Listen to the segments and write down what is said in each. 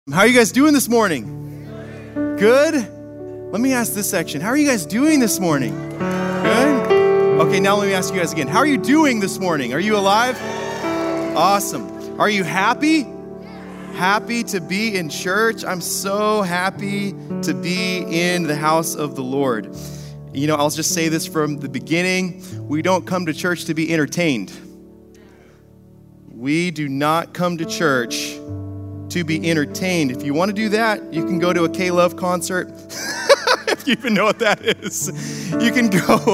How are you guys doing this morning? Good? Let me ask this section. How are you guys doing this morning? Good? Okay, now let me ask you guys again. How are you doing this morning? Are you alive? Awesome. Are you happy? Happy to be in church? I'm so happy to be in the house of the Lord. You know, I'll just say this from the beginning. We don't come to church to be entertained. We do not come to church to be entertained. If you want to do that, you can go to a K-Love concert. If you even know what that is. You can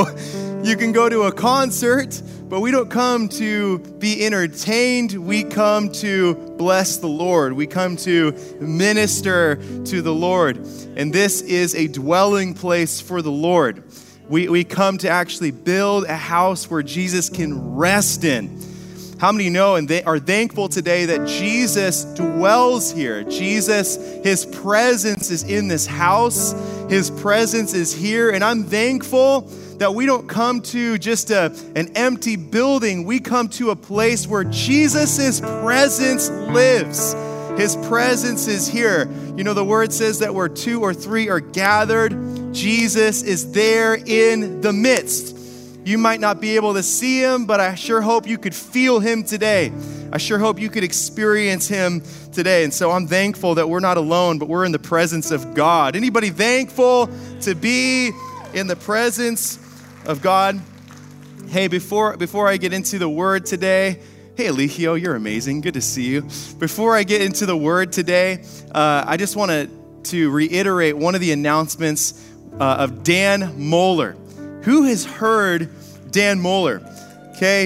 go to a concert, but we don't come to be entertained. We come to bless the Lord. We come to minister to the Lord. And this is a dwelling place for the Lord. We come to actually build a house where Jesus can rest in. How many know and they are thankful today that Jesus dwells here? Jesus, His presence is in this house. His presence is here. And I'm thankful that we don't come to just an empty building. We come to a place where Jesus' presence lives. His presence is here. You know, the word says that where 2 or 3 are gathered, Jesus is there in the midst. You might not be able to see Him, but I sure hope you could feel Him today. I sure hope you could experience Him today. And so I'm thankful that we're not alone, but we're in the presence of God. Anybody thankful to be in the presence of God? Hey, before I get into the word today, hey, Eligio, you're amazing. Good to see you. Before I get into the word today, I just want to reiterate one of the announcements of Dan Moeller. Who has heard Dan Moeller? Okay,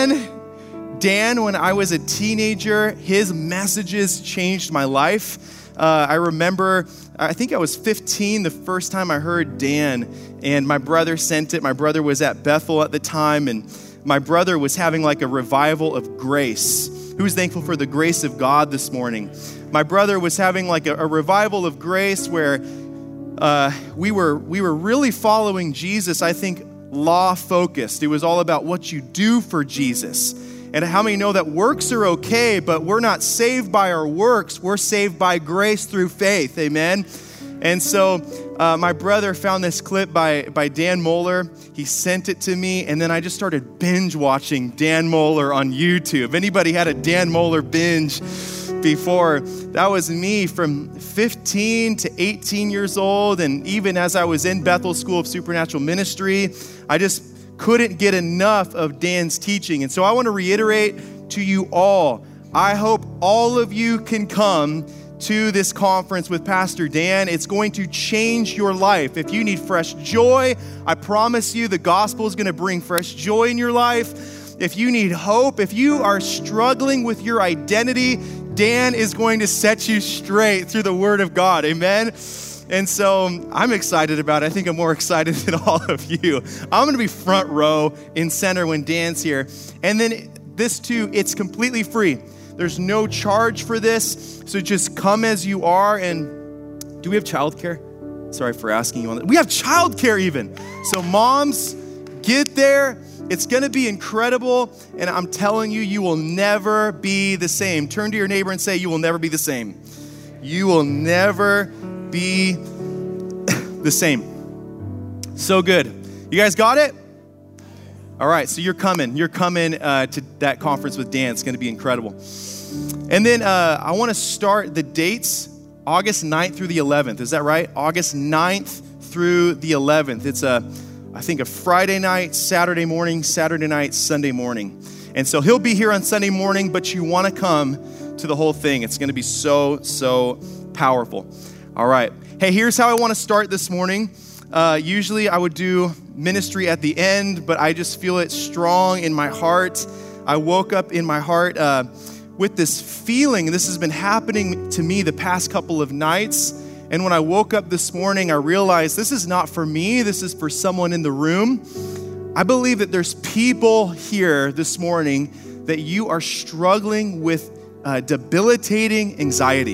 Dan, when I was a teenager, his messages changed my life. I remember, I think I was 15 the first time I heard Dan, and my brother sent it. My brother was at Bethel at the time, and my brother was having like a revival of grace. Who's thankful for the grace of God this morning? My brother was having like a revival of grace where we were really following Jesus, I think, law-focused. It was all about what you do for Jesus. And how many know that works are okay, but we're not saved by our works. We're saved by grace through faith. Amen? And so my brother found this clip by Dan Moeller. He sent it to me, and then I just started binge watching Dan Moeller on YouTube. Anybody had a Dan Moeller binge before? That was me from 15 to 18 years old, and even as I was in Bethel School of Supernatural Ministry, I just couldn't get enough of Dan's teaching. And so I want to reiterate to you all, I hope all of you can come to this conference with Pastor Dan. It's going to change your life. If you need fresh joy, I promise you the gospel is going to bring fresh joy in your life. If you need hope, if you are struggling with your identity, Dan is going to set you straight through the Word of God. Amen? And so I'm excited about it. I think I'm more excited than all of you. I'm going to be front row in center when Dan's here. And then this too, it's completely free. There's no charge for this. So just come as you are. And do we have childcare? Sorry for asking you on that. We have childcare even. So moms, get there. It's going to be incredible, and I'm telling you, you will never be the same. Turn to your neighbor and say, you will never be the same. You will never be the same. So good. You guys got it? All right, so you're coming. You're coming to that conference with Dan. It's going to be incredible. And then I want to start the dates, August 9th through the 11th. Is that right? August 9th through the 11th. It's I think a Friday night, Saturday morning, Saturday night, Sunday morning. And so he'll be here on Sunday morning, but you want to come to the whole thing. It's going to be so powerful. All right. Hey, here's how I want to start this morning. Usually I would do ministry at the end, but I just feel it strong in my heart. I woke up in my heart with this feeling. This has been happening to me the past couple of nights. And when I woke up this morning, I realized this is not for me. This is for someone in the room. I believe that there's people here this morning that you are struggling with debilitating anxiety.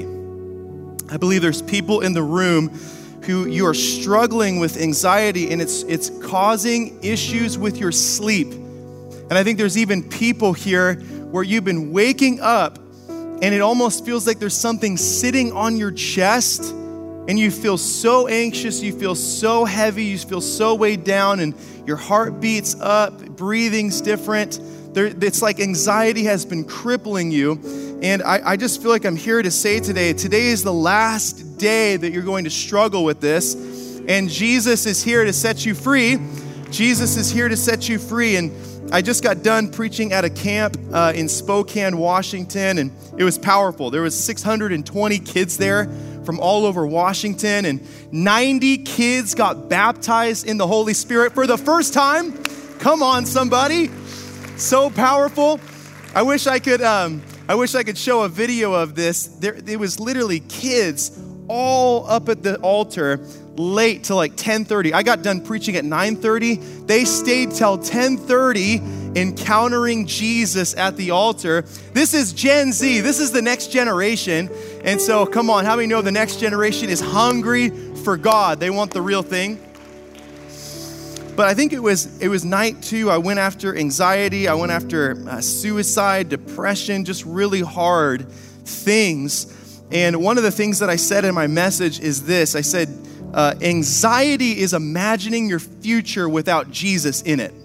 I believe there's people in the room who you are struggling with anxiety, and it's causing issues with your sleep. And I think there's even people here where you've been waking up and it almost feels like there's something sitting on your chest, and you feel so anxious, you feel so heavy, you feel so weighed down, and your heart beats up, breathing's different. It's like anxiety has been crippling you. And I just feel like I'm here to say today is the last day that you're going to struggle with this. And Jesus is here to set you free. Jesus is here to set you free. And I just got done preaching at a camp in Spokane, Washington, and it was powerful. There was 620 kids there from all over Washington, and 90 kids got baptized in the Holy Spirit for the first time. Come on, somebody. So powerful. I wish I could show a video of this. It was literally kids all up at the altar late till like 10:30. I got done preaching at 9:30. They stayed till 10:30 encountering Jesus at the altar. This is Gen Z. This is the next generation. And so come on, how many know the next generation is hungry for God? They want the real thing. But I think it was night 2. I went after anxiety. I went after suicide, depression, just really hard things. And one of the things that I said in my message is this. I said, anxiety is imagining your future without Jesus in it.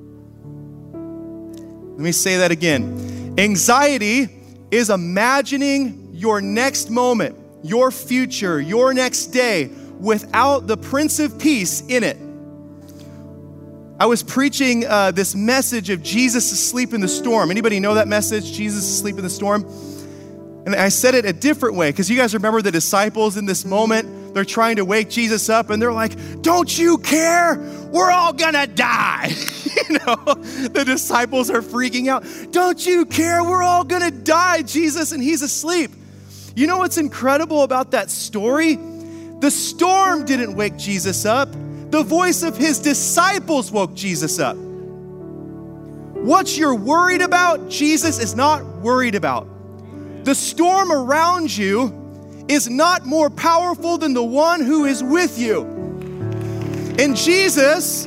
Let me say that again. Anxiety is imagining your next moment, your future, your next day without the Prince of Peace in it. I was preaching this message of Jesus asleep in the storm. Anybody know that message, Jesus asleep in the storm? And I said it a different way, because you guys remember the disciples in this moment. They're trying to wake Jesus up, and they're like, don't you care? We're all gonna die. The disciples are freaking out. Don't you care? We're all gonna die, Jesus, and he's asleep. You know what's incredible about that story? The storm didn't wake Jesus up. The voice of his disciples woke Jesus up. What you're worried about, Jesus is not worried about. The storm around you is not more powerful than the one who is with you. And Jesus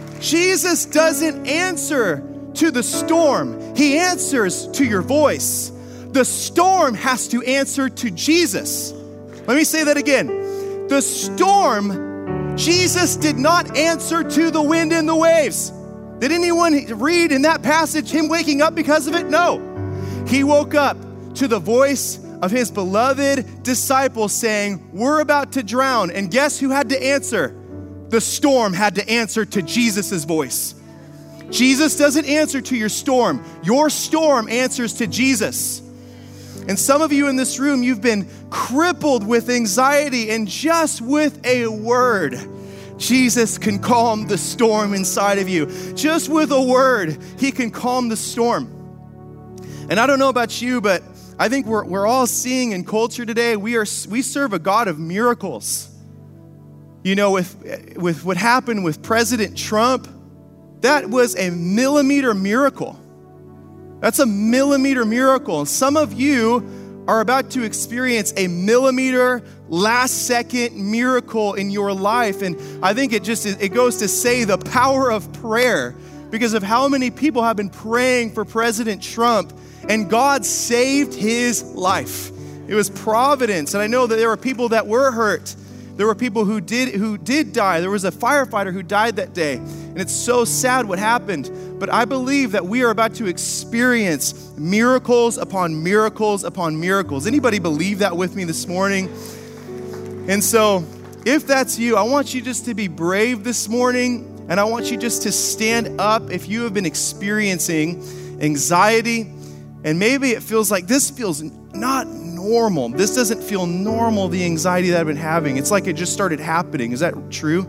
doesn't answer to the storm. He answers to your voice. The storm has to answer to Jesus. Let me say that again. The storm, Jesus did not answer to the wind and the waves. Did anyone read in that passage him waking up because of it? No. He woke up to the voice of his beloved disciples saying, we're about to drown. And guess who had to answer? The storm had to answer to Jesus' voice. Jesus doesn't answer to your storm. Your storm answers to Jesus. And some of you in this room, you've been crippled with anxiety, and just with a word, Jesus can calm the storm inside of you. Just with a word, he can calm the storm. And I don't know about you, but I think we're all seeing in culture today, we serve a God of miracles. You know, with what happened with President Trump, that was a millimeter miracle. That's a millimeter miracle. And some of you are about to experience a millimeter, last second miracle in your life. And I think it goes to say the power of prayer, because of how many people have been praying for President Trump, and God saved his life. It was providence. And I know that there were people that were hurt. There were people who did die. There was a firefighter who died that day. And it's so sad what happened. But I believe that we are about to experience miracles upon miracles upon miracles. Anybody believe that with me this morning? And so if that's you, I want you just to be brave this morning. And I want you just to stand up if you have been experiencing anxiety. And maybe it feels like this feels not normal. This doesn't feel normal, the anxiety that I've been having. It's like it just started happening. Is that true?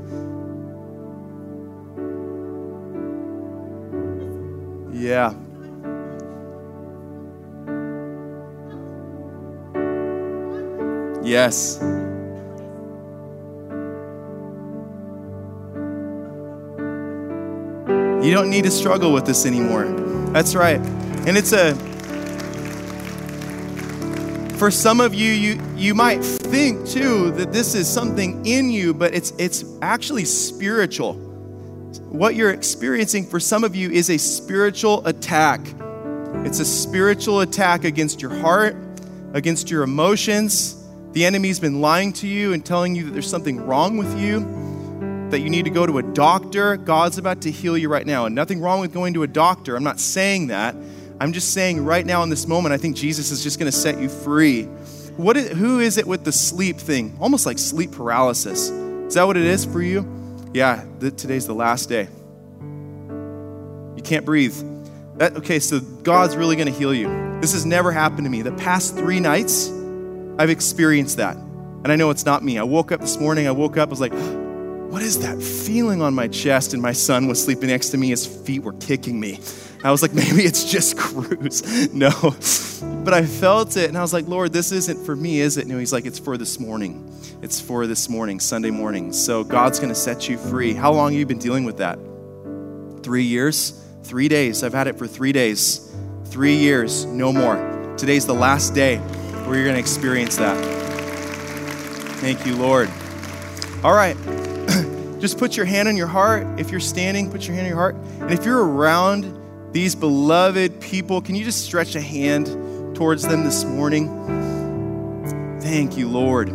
Yeah. Yes. You don't need to struggle with this anymore. That's right. And for some of you, you might think too that this is something in you, but it's actually spiritual. What you're experiencing for some of you is a spiritual attack. It's a spiritual attack against your heart, against your emotions. The enemy's been lying to you and telling you that there's something wrong with you, that you need to go to a doctor. God's about to heal you right now. And nothing wrong with going to a doctor. I'm not saying that. I'm just saying right now in this moment, I think Jesus is just going to set you free. Who is it with the sleep thing? Almost like sleep paralysis. Is that what it is for you? Yeah, today's the last day. You can't breathe. Okay, so God's really going to heal you. This has never happened to me. The past 3 nights, I've experienced that. And I know it's not me. I woke up this morning, I was like, what is that feeling on my chest? And my son was sleeping next to me. His feet were kicking me. I was like, maybe it's just Cruz. No. But I felt it, and I was like, Lord, this isn't for me, is it? No, he's like, it's for this morning. It's for this morning, Sunday morning. So God's going to set you free. How long have you been dealing with that? 3 years? 3 days. I've had it for 3 days. 3 years, no more. Today's the last day where you're going to experience that. Thank you, Lord. All right. Just put your hand on your heart. If you're standing, put your hand on your heart. And if you're around these beloved people, can you just stretch a hand towards them this morning? Thank you, Lord.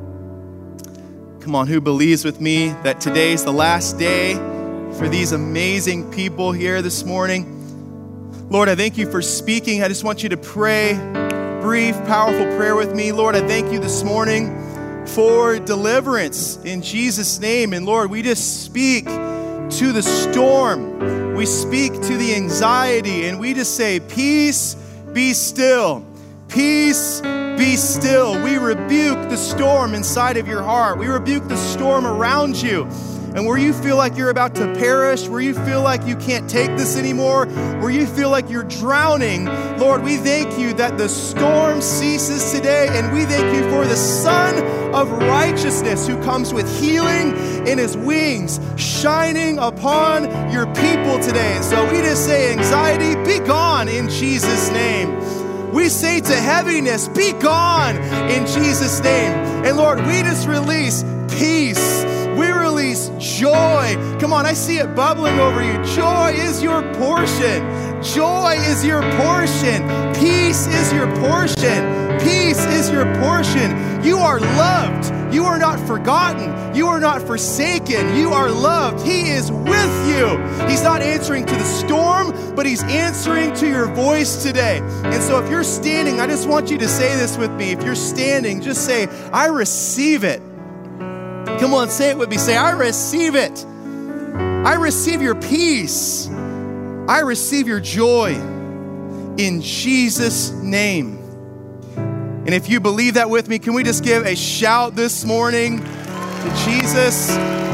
Come on, who believes with me that today's the last day for these amazing people here this morning? Lord, I thank you for speaking. I just want you to pray, brief, powerful prayer with me. Lord, I thank you this morning for deliverance in Jesus' name. And Lord, we just speak to the storm. We speak to the anxiety, and we just say, peace, be still. Peace, be still. We rebuke the storm inside of your heart. We rebuke the storm around you. And where you feel like you're about to perish, where you feel like you can't take this anymore, where you feel like you're drowning, Lord, we thank you that the storm ceases today, and we thank you for the Son of Righteousness who comes with healing in his wings, shining upon your people today. And so we just say, anxiety, be gone in Jesus' name. We say to heaviness, be gone in Jesus' name. And Lord, we just release peace. We release joy. Come on, I see it bubbling over you. Joy is your portion. Joy is your portion. Peace is your portion. Peace is your portion. You are loved. You are not forgotten. You are not forsaken. You are loved. He is with you. He's not answering to the storm, but he's answering to your voice today. And so if you're standing, I just want you to say this with me. If you're standing, just say, I receive it. Come on, say it with me. Say, I receive it. I receive your peace. I receive your joy in Jesus' name. And if you believe that with me, can we just give a shout this morning to Jesus?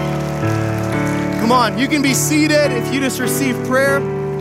Come on, you can be seated if you just received prayer.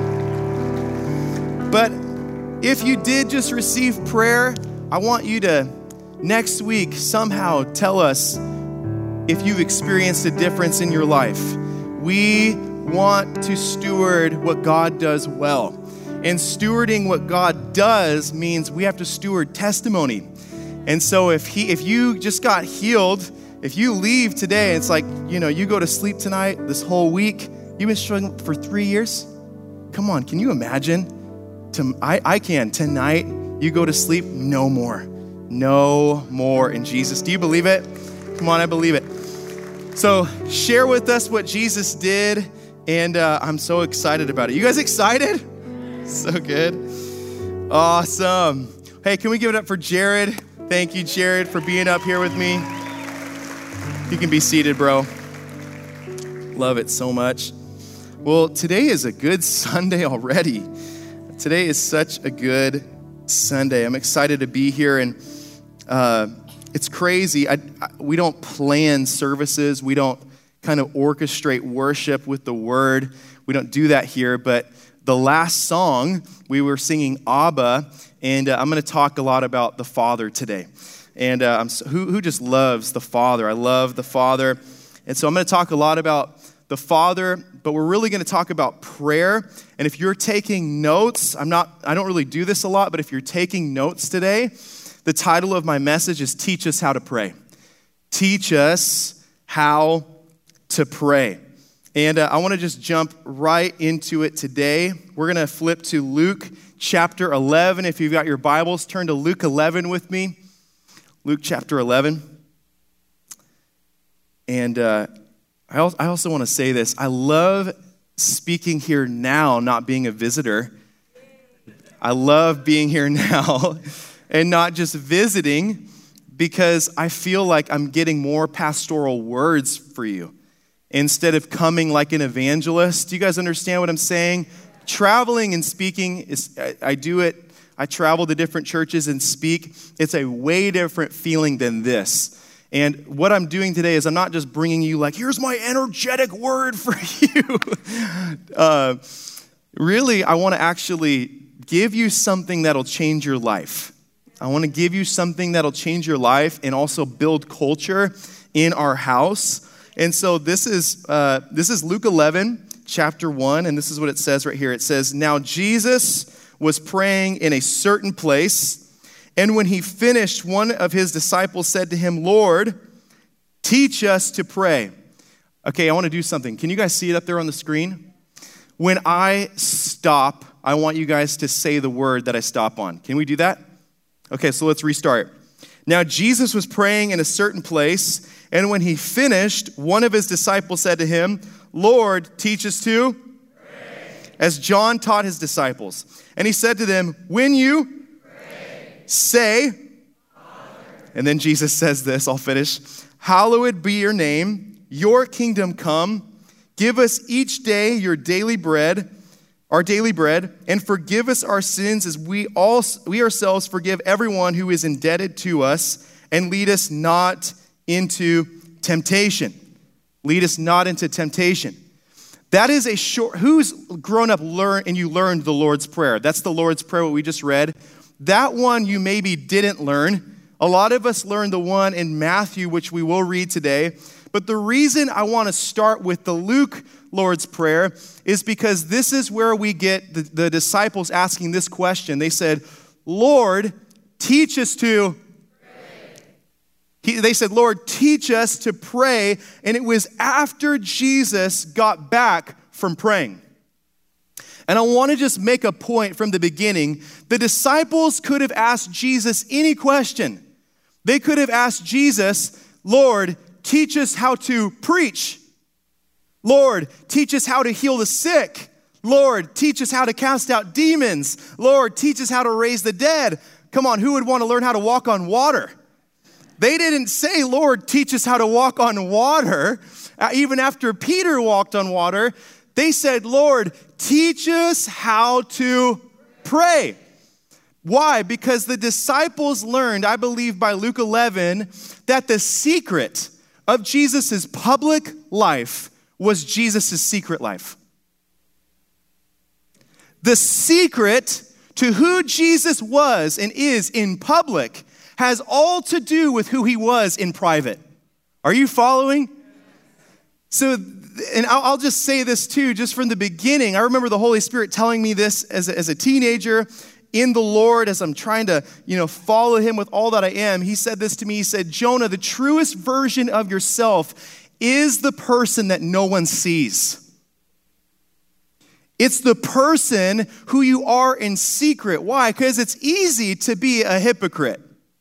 But if you did just receive prayer, I want you to next week somehow tell us if you've experienced a difference in your life. We want to steward what God does well. And stewarding what God does means we have to steward testimony. And so if you just got healed, if you leave today, it's like, you go to sleep tonight, this whole week, you've been struggling for 3 years. Come on, can you imagine? I can. Tonight, you go to sleep, no more. No more in Jesus. Do you believe it? Come on, I believe it. So share with us what Jesus did, and I'm so excited about it. You guys excited? So good. Awesome. Hey, can we give it up for Jared? Thank you, Jared, for being up here with me. You can be seated, bro. Love it so much. Well, today is a good Sunday already. Today is such a good Sunday. I'm excited to be here, and it's crazy. We don't plan services. We don't kind of orchestrate worship with the word. We don't do that here. But the last song, we were singing Abba, and I'm going to talk a lot about the Father today. And who just loves the Father? I love the Father. And so I'm going to talk a lot about the Father, but we're really going to talk about prayer. And if you're taking notes, I don't really do this a lot, but if you're taking notes today, the title of my message is Teach Us How to Pray. Teach us how to pray. And I want to just jump right into it today. We're going to flip to Luke chapter 11. If you've got your Bibles, turn to Luke 11 with me. Luke chapter 11. And I also want to say this. I love speaking here now, not being a visitor. I love being here now and not just visiting, because I feel like I'm getting more pastoral words for you instead of coming like an evangelist. Do you guys understand what I'm saying? Traveling and speaking, I do it. I travel to different churches and speak. It's a way different feeling than this. And what I'm doing today is I'm not just bringing you like, here's my energetic word for you. Really, I want to actually give you something that'll change your life. I want to give you something that'll change your life and also build culture in our house. And so this is Luke 11, chapter 1, and this is what it says right here. It says, "Now Jesus was praying in a certain place, and when he finished, one of his disciples said to him, 'Lord, teach us to pray.'" Okay, I want to do something. Can you guys see it up there on the screen? When I stop, I want you guys to say the word that I stop on. Can we do that? Okay, so let's restart. "Now Jesus was praying in a certain place, and when he finished, one of his disciples said to him, 'Lord, teach us to pray, as John taught his disciples.' And he said to them, 'When you pray, say,'" and then Jesus says this, I'll finish, "'Hallowed be your name, your kingdom come. Give us each day our daily bread, and forgive us our sins as we ourselves forgive everyone who is indebted to us, and lead us not into temptation." Lead us not into temptation. That is a short, who's grown up and you learned the Lord's Prayer? That's the Lord's Prayer, what we just read. That one you maybe didn't learn. A lot of us learned the one in Matthew, which we will read today. But the reason I want to start with the Luke Lord's Prayer is because this is where we get the disciples asking this question. They said, "Lord, teach us to pray." They said, "Lord, teach us to pray." And it was after Jesus got back from praying. And I want to just make a point from the beginning. The disciples could have asked Jesus any question. They could have asked Jesus, "Lord, teach us how to preach. Lord, teach us how to heal the sick. Lord, teach us how to cast out demons. Lord, teach us how to raise the dead." Come on, who would want to learn how to walk on water? They didn't say, "Lord, teach us how to walk on water." Even after Peter walked on water, they said, "Lord, teach us how to pray." Why? Because the disciples learned, I believe by Luke 11, that the secret of Jesus' public life was Jesus' secret life. The secret to who Jesus was and is in public has all to do with who he was in private. Are you following? So, and I'll just say this too, just from the beginning. I remember the Holy Spirit telling me this as a teenager in the Lord, as I'm trying to, follow him with all that I am. He said this to me. He said, "Jonah, the truest version of yourself is the person that no one sees. It's the person who you are in secret." Why? Because it's easy to be a hypocrite.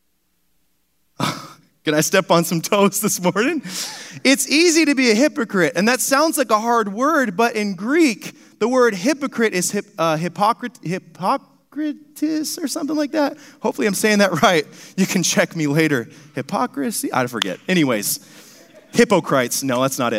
Can I step on some toes this morning? It's easy to be a hypocrite, and that sounds like a hard word, but in Greek, the word hypocrite is hypocritus or something like that. Hopefully I'm saying that right. You can check me later. Hypocrisy? I forget. Anyways. Hypocrites. No, that's not it.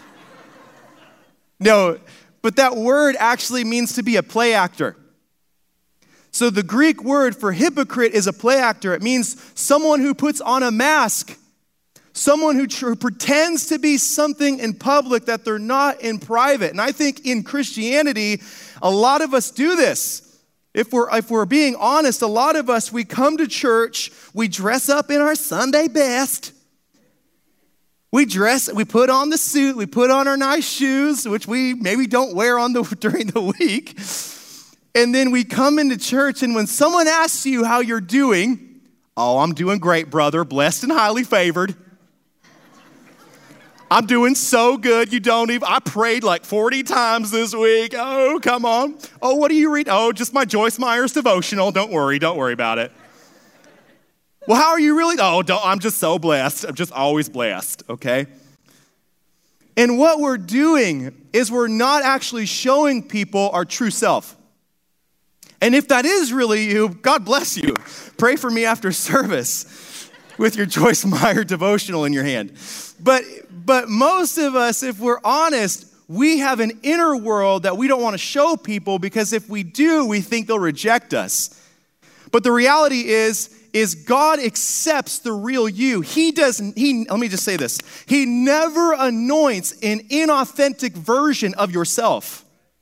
No, but that word actually means to be a play actor. So the Greek word for hypocrite is a play actor. It means someone who puts on a mask, someone who pretends to be something in public that they're not in private. And I think in Christianity, a lot of us do this. If we're being honest, a lot of us, we come to church, we dress up in our Sunday best. We put on the suit, we put on our nice shoes, which we maybe don't wear during the week. And then we come into church, and when someone asks you how you're doing, "Oh, I'm doing great, brother, blessed and highly favored." I'm doing so good. I prayed like 40 times this week. Oh, come on. Oh, what do you read? Oh, just my Joyce Meyer's devotional. Don't worry about it. Well, how are you really? Oh, I'm just so blessed. I'm just always blessed, okay? And what we're doing is we're not actually showing people our true self. And if that is really you, God bless you. Pray for me after service with your Joyce Meyer devotional in your hand. But most of us, if we're honest, we have an inner world that we don't want to show people because if we do, we think they'll reject us. But the reality is God accepts the real you. Let me just say this. He never anoints an inauthentic version of yourself.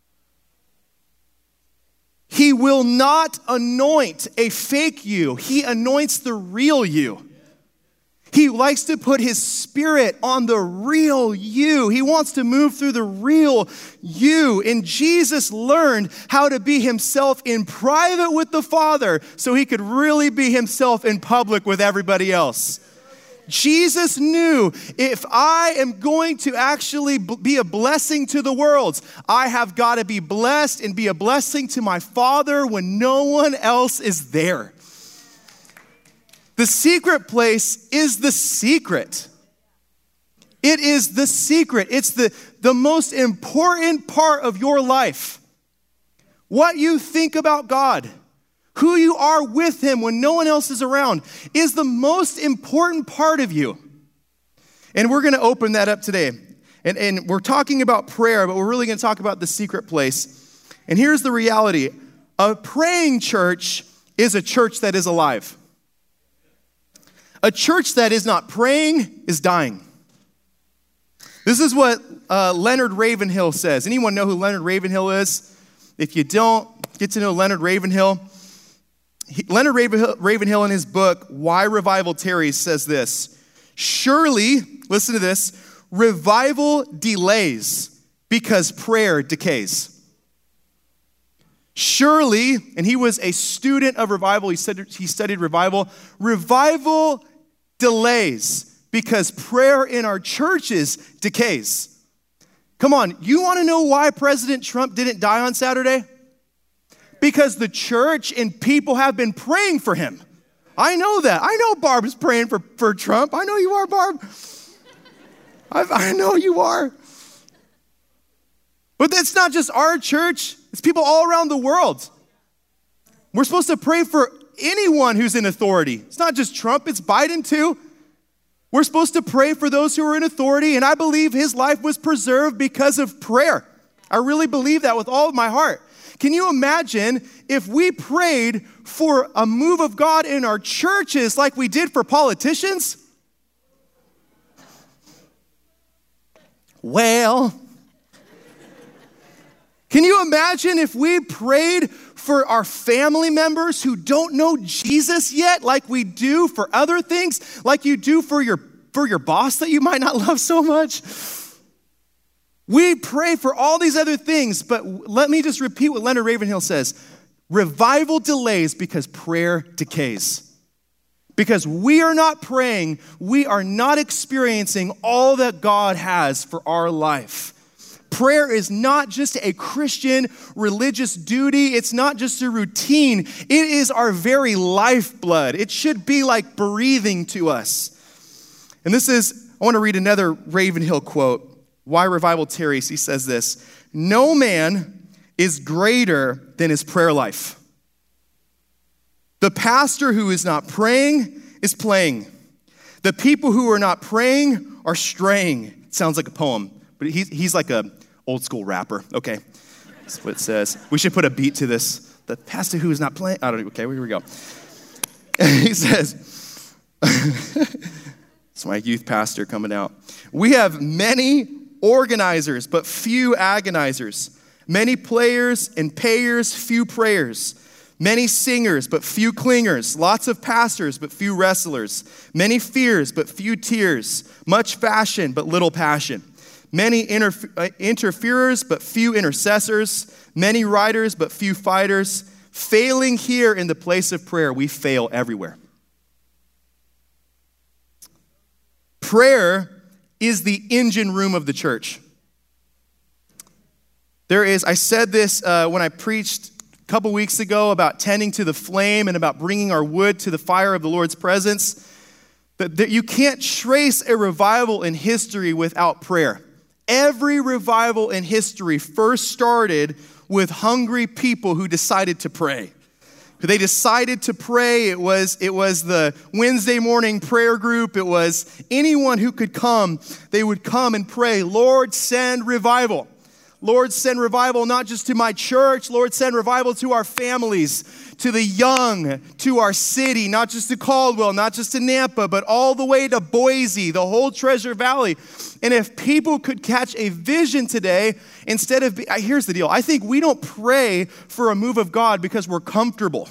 He will not anoint a fake you. He anoints the real you. He likes to put his spirit on the real you. He wants to move through the real you. And Jesus learned how to be himself in private with the Father so he could really be himself in public with everybody else. Jesus knew if I am going to actually be a blessing to the world, I have got to be blessed and be a blessing to my Father when no one else is there. The secret place is the secret. It is the secret. It's the most important part of your life. What you think about God, who you are with him when no one else is around, is the most important part of you. And we're going to open that up today. And we're talking about prayer, but we're really going to talk about the secret place. And here's the reality. A praying church is a church that is alive. A church that is not praying is dying. This is what Leonard Ravenhill says. Anyone know who Leonard Ravenhill is? If you don't, get to know Leonard Ravenhill. Leonard Ravenhill in his book, Why Revival Tarries, says this. Surely, listen to this, revival delays because prayer decays. Surely, and he was a student of revival, he studied revival. Revival delays because prayer in our churches decays. Come on, you want to know why President Trump didn't die on Saturday? Because the church and people have been praying for him. I know that. I know Barb is praying for Trump. I know you are, Barb. I know you are. But that's not just our church. It's people all around the world. We're supposed to pray for anyone who's in authority. It's not just Trump, it's Biden too. We're supposed to pray for those who are in authority, and I believe his life was preserved because of prayer. I really believe that with all of my heart. Can you imagine if we prayed for a move of God in our churches like we did for politicians? Well, can you imagine if we prayed for our family members who don't know Jesus yet, like we do for other things, like you do for your boss that you might not love so much? We pray for all these other things, but let me just repeat what Leonard Ravenhill says. Revival delays because prayer decays. Because we are not praying, we are not experiencing all that God has for our life. Prayer is not just a Christian religious duty. It's not just a routine. It is our very lifeblood. It should be like breathing to us. And I want to read another Ravenhill quote. Why Revival Tarries? He says this, no man is greater than his prayer life. The pastor who is not praying is playing. The people who are not praying are straying. It sounds like a poem, but he's like a old school rapper. Okay, that's what it says. We should put a beat to this. The pastor who is not playing. Okay, here we go. He says, it's my youth pastor coming out. We have many organizers, but few agonizers. Many players and payers, few prayers. Many singers, but few clingers. Lots of pastors, but few wrestlers. Many fears, but few tears. Much fashion, but little passion. Many interferers, but few intercessors. Many writers, but few fighters. Failing here in the place of prayer, we fail everywhere. Prayer is the engine room of the church. I said this when I preached a couple weeks ago about tending to the flame and about bringing our wood to the fire of the Lord's presence, that you can't trace a revival in history without prayer. Every revival in history first started with hungry people who decided to pray. They decided to pray. It was the Wednesday morning prayer group. It was anyone who could come. They would come and pray, Lord, send revival. Lord, send revival not just to my church. Lord, send revival to our families, to the young, to our city, not just to Caldwell, not just to Nampa, but all the way to Boise, the whole Treasure Valley. And if people could catch a vision today, here's the deal. I think we don't pray for a move of God because we're comfortable.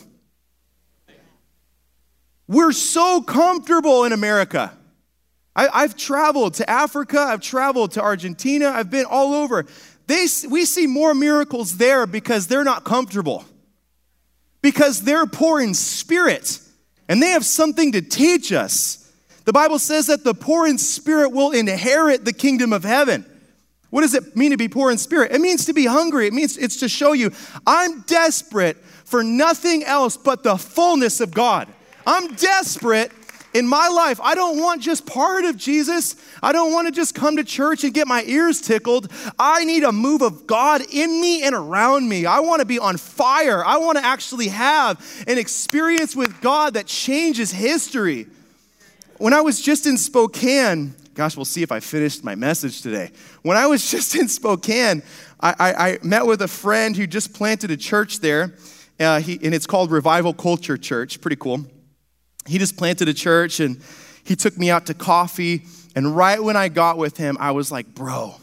We're so comfortable in America. I've traveled to Africa. I've traveled to Argentina. I've been all over. We see more miracles there because they're not comfortable. Because they're poor in spirit. And they have something to teach us. The Bible says that the poor in spirit will inherit the kingdom of heaven. What does it mean to be poor in spirit? It means to be hungry. It's to show you, I'm desperate for nothing else but the fullness of God. I'm desperate in my life. I don't want just part of Jesus. I don't want to just come to church and get my ears tickled. I need a move of God in me and around me. I want to be on fire. I want to actually have an experience with God that changes history. When I was just in Spokane, gosh, we'll see if I finished my message today. When I was just in Spokane, I met with a friend who just planted a church there, and it's called Revival Culture Church. Pretty cool. He just planted a church, and he took me out to coffee, and right when I got with him, I was like, bro,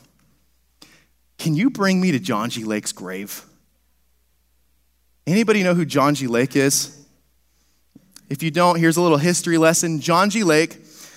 can you bring me to John G. Lake's grave? Anybody know who John G. Lake is? If you don't, here's a little history lesson. John G. Lake,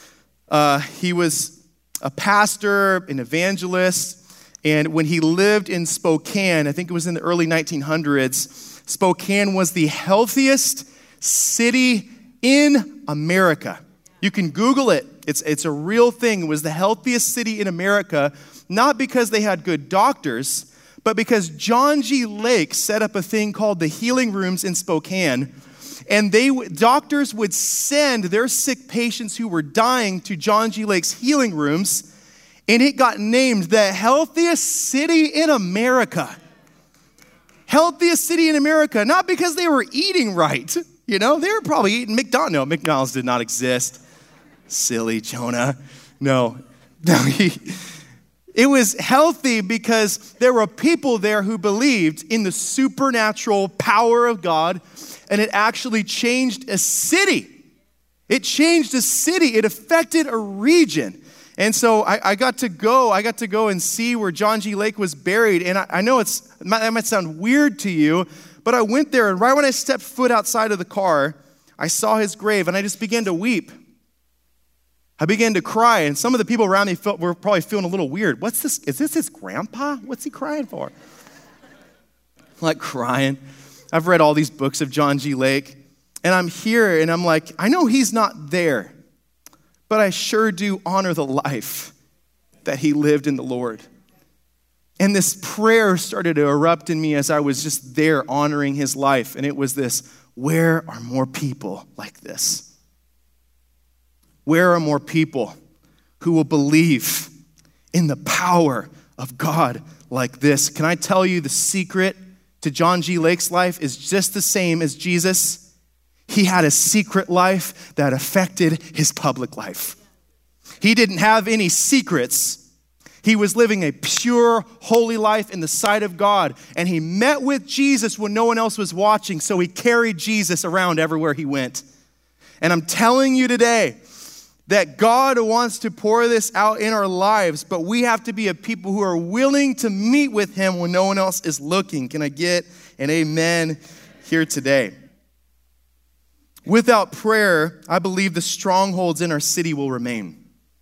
he was a pastor, an evangelist, and when he lived in Spokane, I think it was in the early 1900s, Spokane was the healthiest city in America. You can Google it. It's a real thing. It was the healthiest city in America, not because they had good doctors, but because John G. Lake set up a thing called the healing rooms in Spokane, and doctors would send their sick patients who were dying to John G. Lake's healing rooms, and it got named the healthiest city in America. Healthiest city in America, not because they were eating right. You know, they were probably eating McDonald's. No, McDonald's did not exist. Silly Jonah. No. It was healthy because there were people there who believed in the supernatural power of God, and it actually changed a city. It changed a city. It affected a region. And so I got to go and see where John G. Lake was buried. And I know that might sound weird to you, but I went there, and right when I stepped foot outside of the car, I saw his grave, and I just began to weep. I began to cry, and some of the people around me were probably feeling a little weird. What's this? Is this his grandpa? What's he crying for? I'm like crying. I've read all these books of John G. Lake, and I'm here, and I'm like, I know he's not there, but I sure do honor the life that he lived in the Lord. And this prayer started to erupt in me as I was just there honoring his life. And it was this, where are more people like this? Where are more people who will believe in the power of God like this? Can I tell you the secret to John G. Lake's life is just the same as Jesus? He had a secret life that affected his public life. He didn't have any secrets. He was living a pure, holy life in the sight of God. And he met with Jesus when no one else was watching, so he carried Jesus around everywhere he went. And I'm telling you today that God wants to pour this out in our lives, but we have to be a people who are willing to meet with him when no one else is looking. Can I get an amen here today? Without prayer, I believe the strongholds in our city will remain.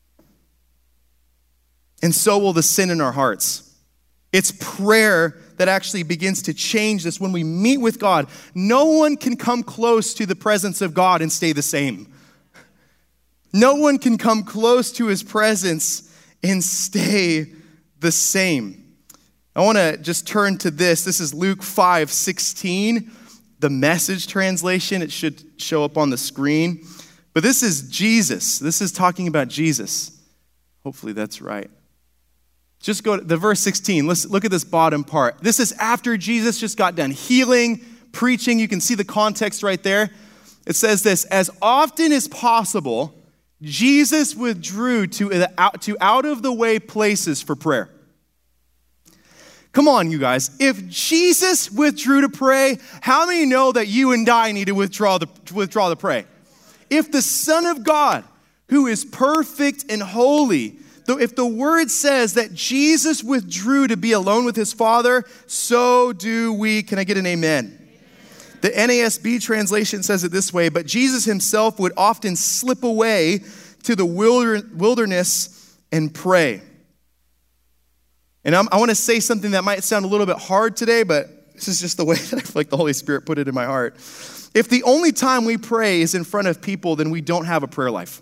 And so will the sin in our hearts. It's prayer that actually begins to change this. When we meet with God, no one can come close to the presence of God and stay the same. No one can come close to his presence and stay the same. I want to just turn to this. This is Luke 5:16, the Message translation. It should show up on the screen. But this is Jesus. This is talking about Jesus. Hopefully that's right. Just go to the verse 16. Let's look at this bottom part. This is after Jesus just got done healing, preaching. You can see the context right there. It says this: as often as possible, Jesus withdrew to out-of-the-way places for prayer. Come on, you guys. If Jesus withdrew to pray, how many know that you and I need to withdraw to pray? If the Son of God, who is perfect and holy, if the word says that Jesus withdrew to be alone with his Father, so do we. Can I get an amen? The NASB translation says it this way: but Jesus himself would often slip away to the wilderness and pray. And I want to say something that might sound a little bit hard today, but this is just the way that I feel like the Holy Spirit put it in my heart. If the only time we pray is in front of people, then we don't have a prayer life.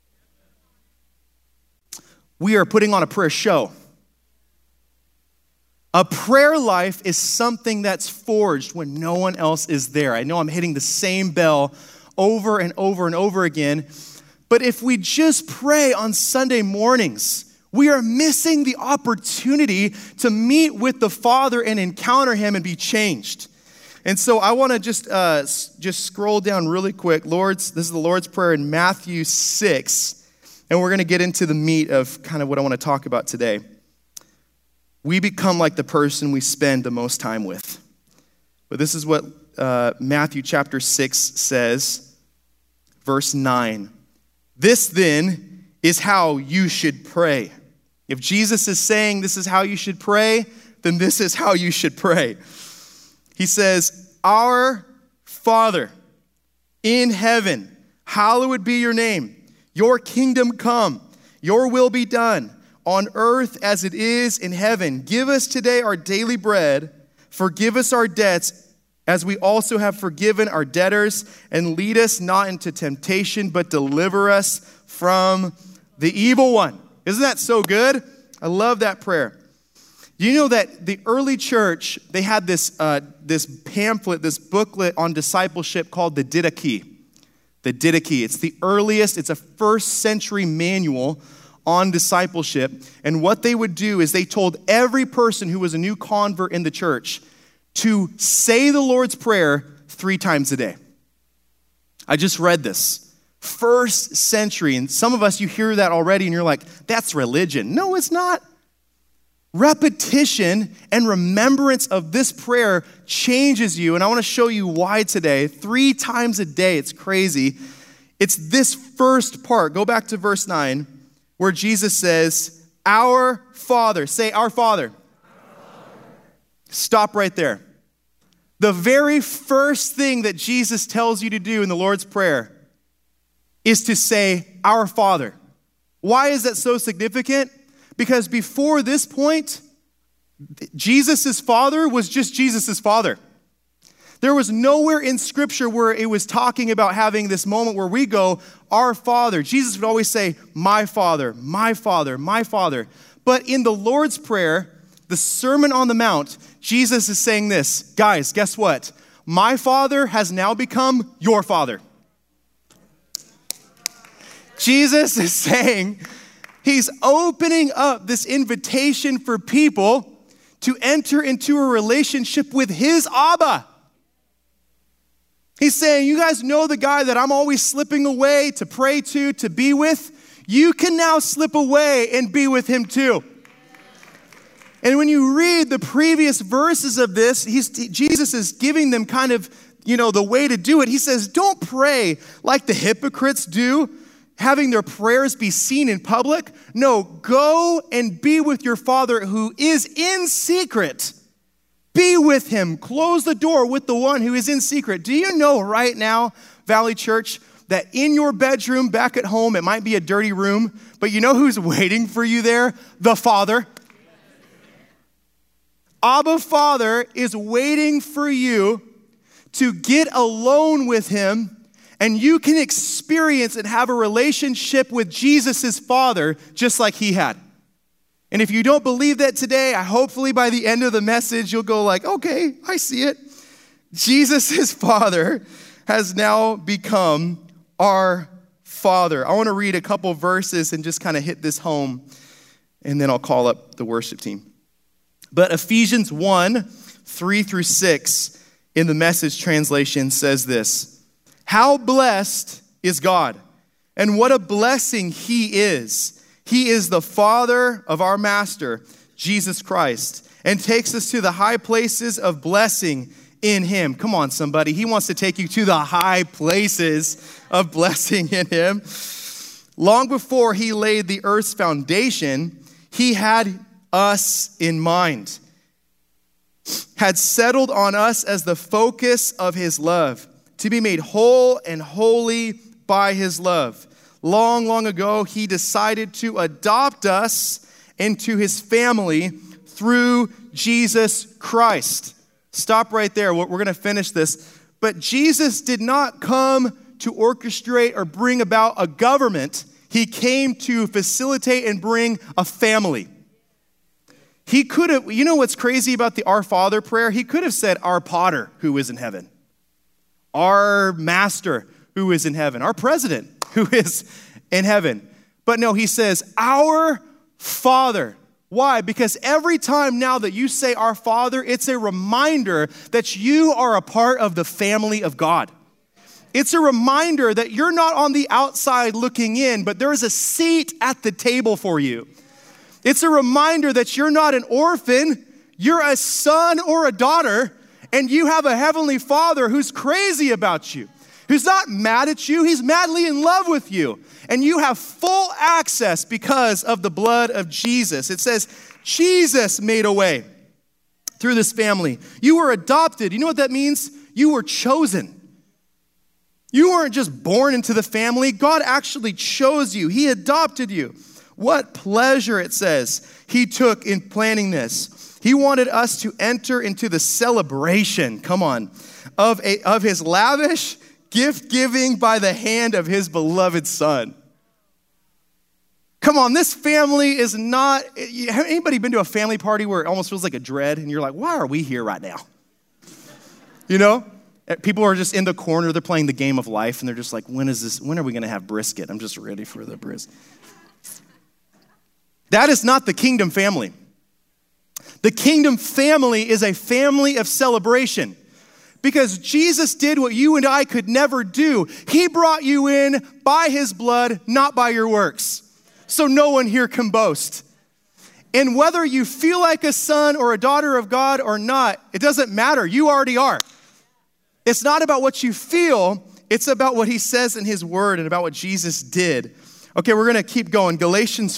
We are putting on a prayer show. A prayer life is something that's forged when no one else is there. I know I'm hitting the same bell over and over and over again, but if we just pray on Sunday mornings, we are missing the opportunity to meet with the Father and encounter him and be changed. And so I want to just scroll down really quick. This is the Lord's Prayer in Matthew 6, and we're going to get into the meat of kind of what I want to talk about today. We become like the person we spend the most time with. But this is what Matthew chapter 6 says, verse 9. This then is how you should pray. If Jesus is saying this is how you should pray, then this is how you should pray. He says, Our Father in heaven, hallowed be your name. Your kingdom come, your will be done on earth as it is in heaven. Give us today our daily bread. Forgive us our debts as we also have forgiven our debtors. And lead us not into temptation, but deliver us from the evil one. Isn't that so good? I love that prayer. Do you know that the early church, they had this pamphlet, this booklet on discipleship called the Didache. The Didache. It's the earliest, it's a first century manual on discipleship. And what they would do is they told every person who was a new convert in the church to say the Lord's Prayer 3 times a day. I just read this. First century. And some of us, you hear that already and you're like, that's religion. No, it's not. Repetition and remembrance of this prayer changes you. And I want to show you why today. 3 times a day. It's crazy. It's this first part. Go back to verse 9 where Jesus says, Our Father. Say, Our Father. Stop right there. The very first thing that Jesus tells you to do in the Lord's Prayer is to say, Our Father. Why is that so significant? Because before this point, Jesus' Father was just Jesus' Father. There was nowhere in Scripture where it was talking about having this moment where we go, Our Father. Jesus would always say, My Father, my Father, my Father. But in the Lord's Prayer, the Sermon on the Mount, Jesus is saying this, guys, guess what? My Father has now become your Father. Jesus is saying, he's opening up this invitation for people to enter into a relationship with his Abba. He's saying, you guys know the guy that I'm always slipping away to pray to be with? You can now slip away and be with him too. And when you read the previous verses of this, Jesus is giving them kind of, the way to do it. He says, don't pray like the hypocrites do, having their prayers be seen in public. No, go and be with your Father who is in secret. Be with him. Close the door with the one who is in secret. Do you know right now, Valley Church, that in your bedroom back at home, it might be a dirty room, but you know who's waiting for you there? The Father. Abba Father is waiting for you to get alone with him, and you can experience and have a relationship with Jesus' Father just like he had. And if you don't believe that today, hopefully by the end of the message, you'll go like, okay, I see it. Jesus, his Father, has now become our Father. I want to read a couple verses and just kind of hit this home, and then I'll call up the worship team. But Ephesians 1:3-6 in the Message translation says this: how blessed is God, and what a blessing he is. He is the Father of our Master, Jesus Christ, and takes us to the high places of blessing in him. Come on, somebody. He wants to take you to the high places of blessing in him. Long before he laid the earth's foundation, he had us in mind, had settled on us as the focus of his love, to be made whole and holy by his love. Long, long ago, he decided to adopt us into his family through Jesus Christ. Stop right there. We're going to finish this. But Jesus did not come to orchestrate or bring about a government. He came to facilitate and bring a family. He could have, you know what's crazy about the Our Father prayer? He could have said, our Potter who is in heaven, our Master who is in heaven, our President who is in heaven. But no, he says, our Father. Why? Because every time now that you say our Father, it's a reminder that you are a part of the family of God. It's a reminder that you're not on the outside looking in, but there is a seat at the table for you. It's a reminder that you're not an orphan, you're a son or a daughter, and you have a heavenly Father who's crazy about you, who's not mad at you, he's madly in love with you. And you have full access because of the blood of Jesus. It says, Jesus made a way through this family. You were adopted. You know what that means? You were chosen. You weren't just born into the family. God actually chose you. He adopted you. What pleasure, it says, he took in planning this. He wanted us to enter into the celebration, come on, of his lavish gift giving by the hand of his beloved Son. Come on, this family is not, anybody been to a family party where it almost feels like a dread and you're like, why are we here right now? You know, people are just in the corner, they're playing the game of life and they're just like, when are we going to have brisket? I'm just ready for the brisket. That is not the kingdom family. The kingdom family is a family of celebration. Because Jesus did what you and I could never do. He brought you in by his blood, not by your works. So no one here can boast. And whether you feel like a son or a daughter of God or not, it doesn't matter. You already are. It's not about what you feel. It's about what he says in his word and about what Jesus did. Okay, we're going to keep going. Galatians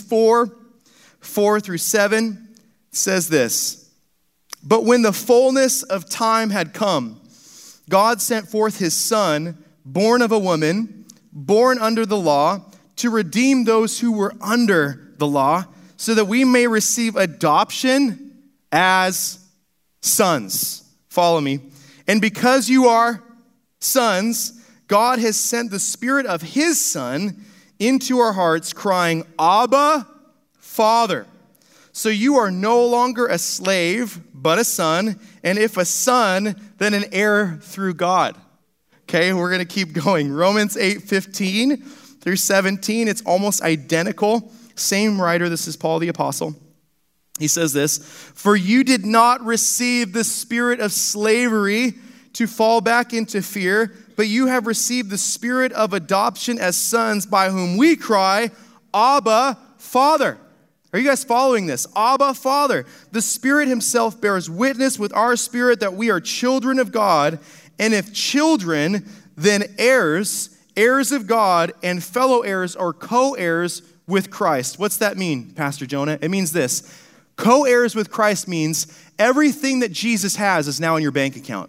4:4-7 says this. But when the fullness of time had come, God sent forth his Son, born of a woman, born under the law, to redeem those who were under the law, so that we may receive adoption as sons. Follow me. And because you are sons, God has sent the Spirit of his Son into our hearts, crying, Abba, Father. So you are no longer a slave, but a son, and if a son, then an heir through God. Okay, we're going to keep going. Romans 8:15-17, it's almost identical. Same writer, this is Paul the Apostle. He says this, for you did not receive the spirit of slavery to fall back into fear, but you have received the spirit of adoption as sons, by whom we cry, Abba, Father. Are you guys following this? Abba, Father. The Spirit himself bears witness with our spirit that we are children of God, and if children, then heirs, heirs of God, and fellow heirs or co-heirs with Christ. What's that mean, Pastor Jonah? It means this. Co-heirs with Christ means everything that Jesus has is now in your bank account.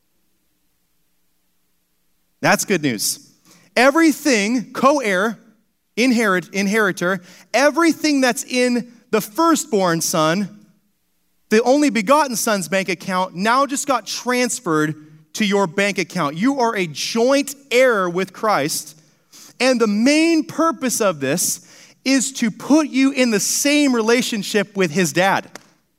That's good news. Everything, co-heir, inheritor, everything that's in the firstborn son, the only begotten son's bank account, now just got transferred to your bank account. You are a joint heir with Christ. And the main purpose of this is to put you in the same relationship with his dad.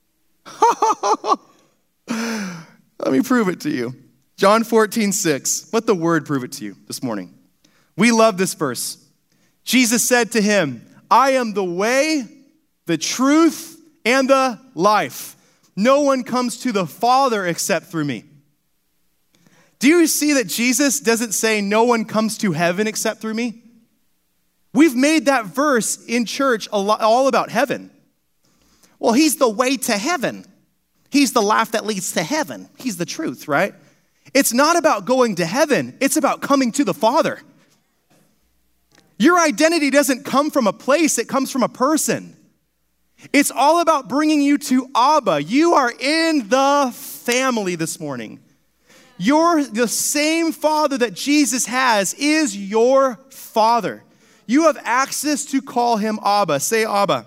Let me prove it to you. John 14:6. Let the word prove it to you this morning. We love this verse. Jesus said to him, I am the way, the truth, and the life. No one comes to the Father except through me. Do you see that Jesus doesn't say no one comes to heaven except through me? We've made that verse in church all about heaven. Well, he's the way to heaven. He's the life that leads to heaven. He's the truth, right? It's not about going to heaven. It's about coming to the Father. Your identity doesn't come from a place. It comes from a person. It's all about bringing you to Abba. You are in the family this morning. The same Father that Jesus has is your Father. You have access to call him Abba. Say Abba.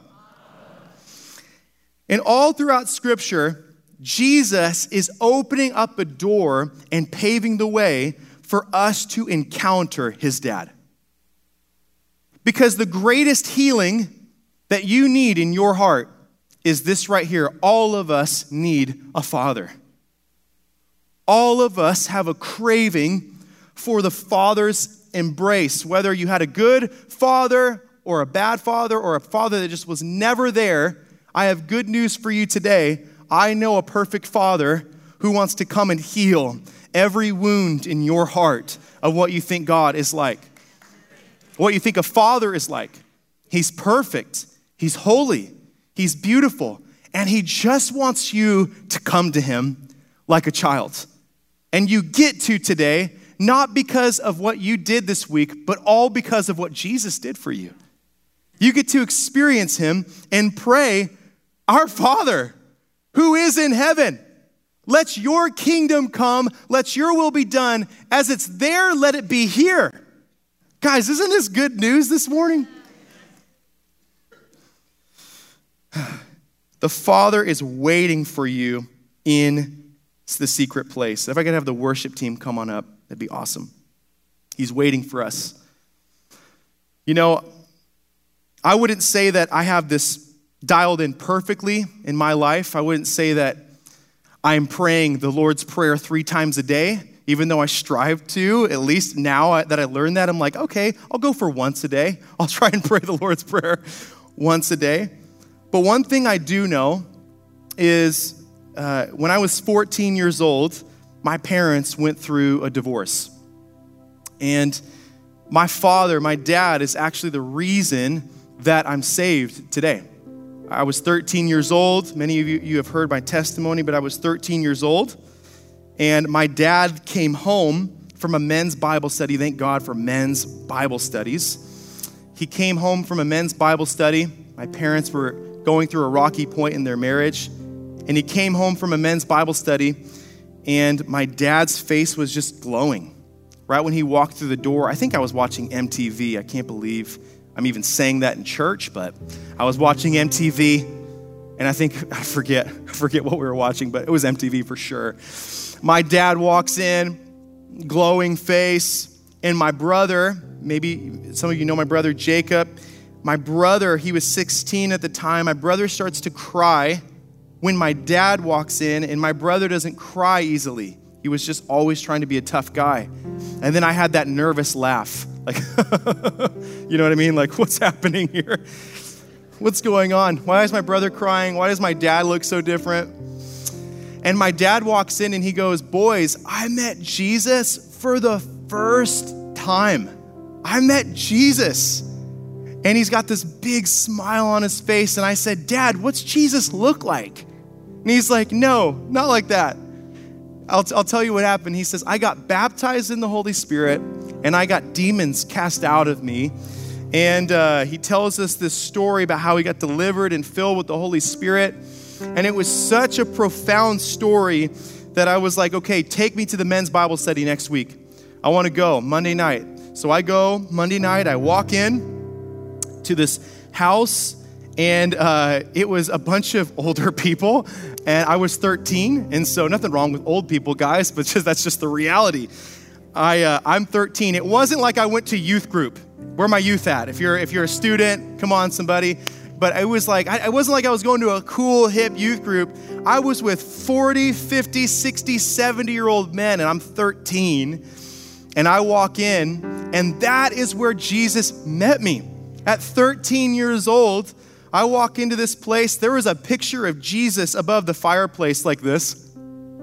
And all throughout Scripture, Jesus is opening up a door and paving the way for us to encounter his dad. Because the greatest healing that you need in your heart is this right here. All of us need a father. All of us have a craving for the Father's embrace. Whether you had a good father or a bad father or a father that just was never there, I have good news for you today. I know a perfect Father who wants to come and heal every wound in your heart of what you think God is like. What you think a father is like. He's perfect. He's holy. He's beautiful. And he just wants you to come to him like a child. And you get to today, not because of what you did this week, but all because of what Jesus did for you. You get to experience him and pray, Our Father, who is in heaven, let your kingdom come, let your will be done. As it's there, let it be here. Guys, isn't this good news this morning? The Father is waiting for you in the secret place. If I could have the worship team come on up, that'd be awesome. He's waiting for us. You know, I wouldn't say that I have this dialed in perfectly in my life. I wouldn't say that I'm praying the Lord's Prayer 3 times a day, even though I strive to. At least now that I learned that, I'm like, okay, I'll go for once a day. I'll try and pray the Lord's Prayer once a day. But one thing I do know is when I was 14 years old, my parents went through a divorce. And my dad, is actually the reason that I'm saved today. I was 13 years old. Many of you have heard my testimony, but I was 13 years old. And my dad came home from a men's Bible study. Thank God for men's Bible studies. He came home from a men's Bible study. My parents were going through a rocky point in their marriage. And he came home from a men's Bible study, and my dad's face was just glowing. Right when he walked through the door, I think I was watching MTV. I can't believe I'm even saying that in church, but I was watching MTV, and I forget what we were watching, but it was MTV for sure. My dad walks in, glowing face, and my brother, maybe some of you know my brother Jacob, he was 16 at the time. My brother starts to cry when my dad walks in, and my brother doesn't cry easily. He was just always trying to be a tough guy. And then I had that nervous laugh. Like, you know what I mean? Like, what's happening here? What's going on? Why is my brother crying? Why does my dad look so different? And my dad walks in and he goes, boys, I met Jesus for the first time. I met Jesus. And he's got this big smile on his face. And I said, Dad, what's Jesus look like? And he's like, no, not like that. I'll tell you what happened. He says, I got baptized in the Holy Spirit and I got demons cast out of me. And he tells us this story about how he got delivered and filled with the Holy Spirit. And it was such a profound story that I was like, okay, take me to the men's Bible study next week. I want to go Monday night. So I go Monday night, I walk in to this house, and it was a bunch of older people, and I was 13, and so nothing wrong with old people, guys, but that's just the reality. I'm 13. It wasn't like I went to youth group. Where my youth at? If you're a student, come on, somebody. But it was like, it wasn't like I was going to a cool, hip youth group. I was with 40, 50, 60, 70-year-old men, and I'm 13. And I walk in, and that is where Jesus met me. At 13 years old, I walk into this place. There was a picture of Jesus above the fireplace like this.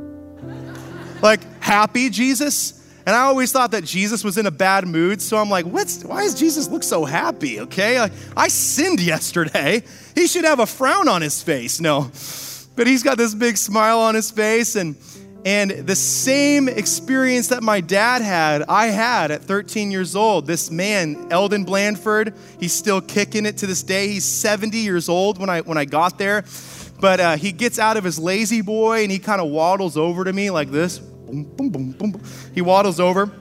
Like, happy Jesus. And I always thought that Jesus was in a bad mood. So I'm like, why does Jesus look so happy? Okay, like, I sinned yesterday. He should have a frown on his face. No, but he's got this big smile on his face. And the same experience that my dad had, I had at 13 years old. This man, Eldon Blandford, he's still kicking it to this day. He's 70 years old when I got there. But he gets out of his lazy boy and he kind of waddles over to me like this. Boom, boom, boom, boom, boom. He waddles over.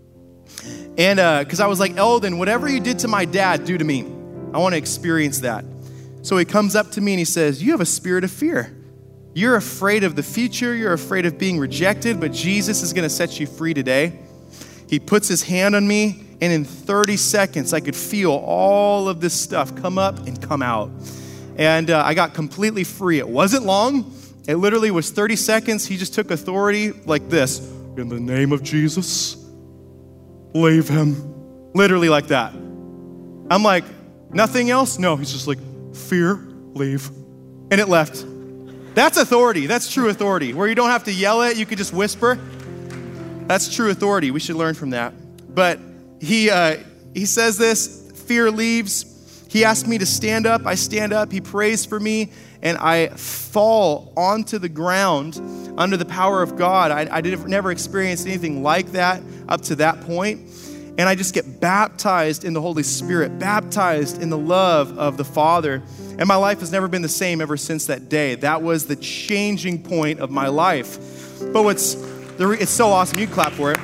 And because I was like, Eldon, whatever you did to my dad, do to me. I want to experience that. So he comes up to me and he says, you have a spirit of fear. You're afraid of the future. You're afraid of being rejected, but Jesus is going to set you free today. He puts his hand on me, and in 30 seconds, I could feel all of this stuff come up and come out. And I got completely free. It wasn't long. It literally was 30 seconds. He just took authority like this. In the name of Jesus, leave him. Literally like that. I'm like, nothing else? No, he's just like, fear, leave. And it left. That's authority. That's true authority. Where you don't have to yell it, you could just whisper. That's true authority. We should learn from that. But he says this, fear leaves. He asked me to stand up. I stand up. He prays for me. And I fall onto the ground under the power of God. I never experienced anything like that up to that point. And I just get baptized in the Holy Spirit, baptized in the love of the Father. And my life has never been the same ever since that day. That was the changing point of my life. But it's so awesome. You can clap for it.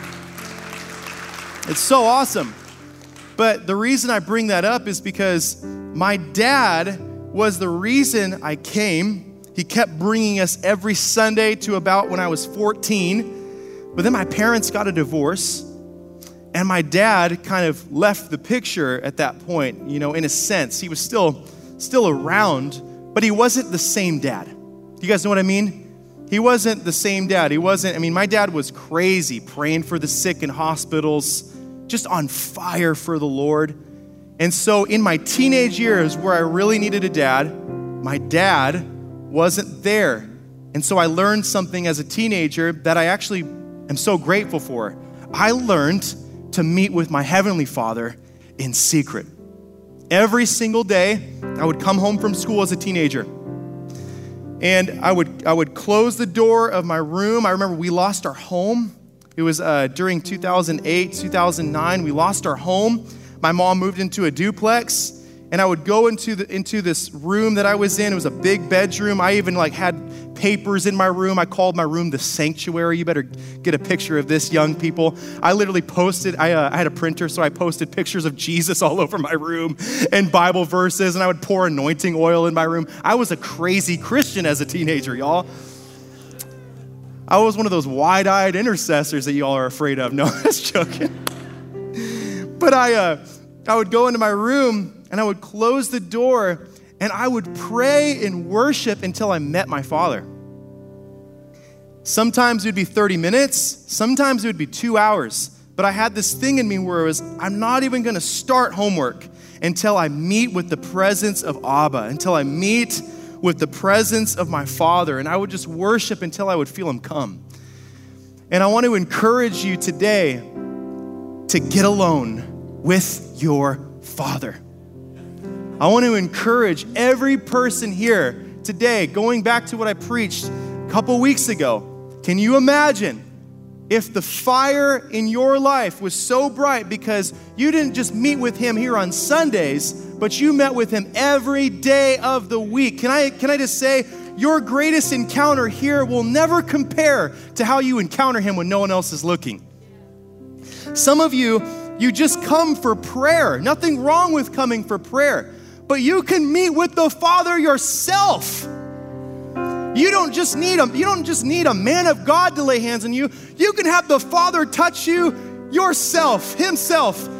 It's so awesome. But the reason I bring that up is because my dad was the reason I came. He kept bringing us every Sunday to about when I was 14. But then my parents got a divorce. And my dad kind of left the picture at that point, in a sense. He was still around, but he wasn't the same dad. Do you guys know what I mean? He wasn't the same dad. My dad was crazy, praying for the sick in hospitals, just on fire for the Lord. And so in my teenage years where I really needed a dad, my dad wasn't there. And so I learned something as a teenager that I actually am so grateful for. I learned to meet with my Heavenly Father in secret. Every single day, I would come home from school as a teenager. And I would close the door of my room. I remember we lost our home. It was during 2008, 2009. We lost our home. My mom moved into a duplex. And I would go into this room that I was in. It was a big bedroom. I even had papers in my room. I called my room the sanctuary. You better get a picture of this, young people. I literally posted, I had a printer, so I posted pictures of Jesus all over my room and Bible verses, and I would pour anointing oil in my room. I was a crazy Christian as a teenager, y'all. I was one of those wide-eyed intercessors that y'all are afraid of. No, just joking. But I would go into my room, and I would close the door, and I would pray and worship until I met my Father. Sometimes it would be 30 minutes. Sometimes it would be 2 hours. But I had this thing in me where it was, I'm not even going to start homework until I meet with the presence of Abba, until I meet with the presence of my Father. And I would just worship until I would feel him come. And I want to encourage you today to get alone with your Father. I want to encourage every person here today, going back to what I preached a couple weeks ago. Can you imagine if the fire in your life was so bright because you didn't just meet with him here on Sundays, but you met with him every day of the week? Can I just say, your greatest encounter here will never compare to how you encounter him when no one else is looking. Some of you just come for prayer. Nothing wrong with coming for prayer. But you can meet with the Father yourself. You don't just need a man of God to lay hands on you. You can have the Father touch you yourself, himself.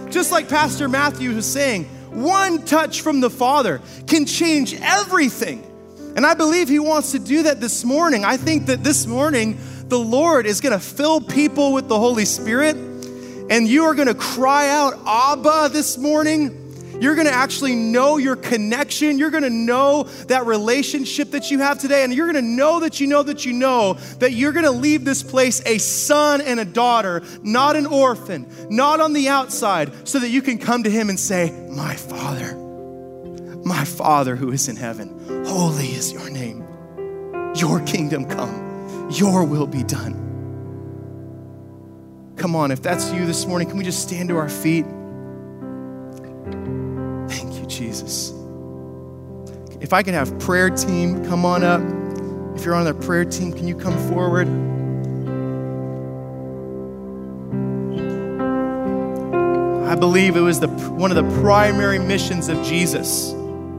Just like Pastor Matthew was saying, one touch from the Father can change everything. And I believe he wants to do that this morning. I think that this morning, the Lord is going to fill people with the Holy Spirit, and you are going to cry out, Abba, this morning. You're going to actually know your connection. You're going to know that relationship that you have today. And you're going to know that you're going to leave this place a son and a daughter, not an orphan, not on the outside, so that you can come to him and say, my Father who is in heaven, holy is your name. Your kingdom come, your will be done. Come on, if that's you this morning, can we just stand to our feet? Jesus. If I could have prayer team come on up. If you're on the prayer team, can you come forward? I believe it was one of the primary missions of Jesus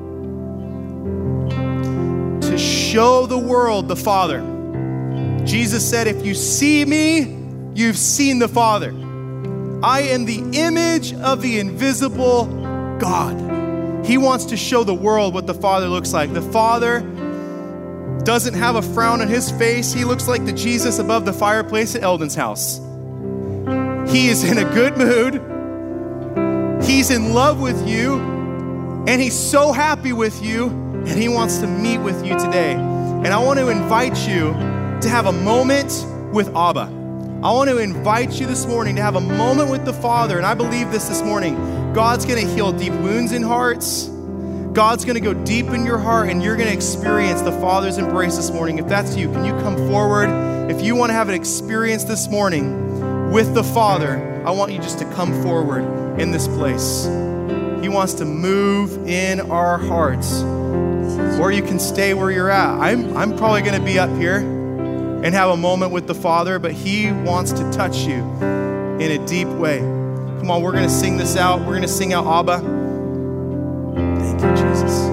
to show the world the Father. Jesus said, if you see me, you've seen the Father. I am the image of the invisible God. He wants to show the world what the Father looks like. The Father doesn't have a frown on his face. He looks like the Jesus above the fireplace at Eldon's house. He is in a good mood. He's in love with you, and he's so happy with you, and he wants to meet with you today. And I want to invite you to have a moment with Abba. I want to invite you this morning to have a moment with the Father, and I believe this morning. God's going to heal deep wounds in hearts. God's going to go deep in your heart, and you're going to experience the Father's embrace this morning. If that's you, can you come forward? If you want to have an experience this morning with the Father, I want you just to come forward in this place. He wants to move in our hearts. Or you can stay where you're at. I'm probably going to be up here and have a moment with the Father, but he wants to touch you in a deep way. Come on, we're going to sing this out. We're going to sing out Abba. Thank you, Jesus.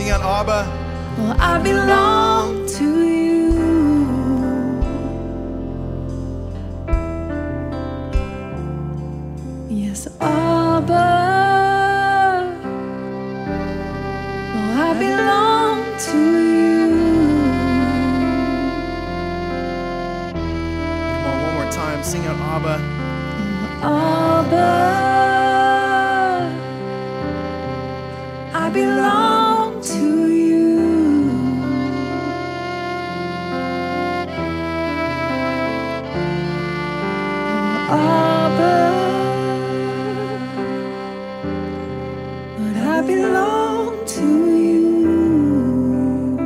Sing out Abba. Well, I belong to you. Yes, Abba. Well, I belong to you. Come on, one more time. Sing out Abba. Abba, I belong to you. Abba, but I belong to you.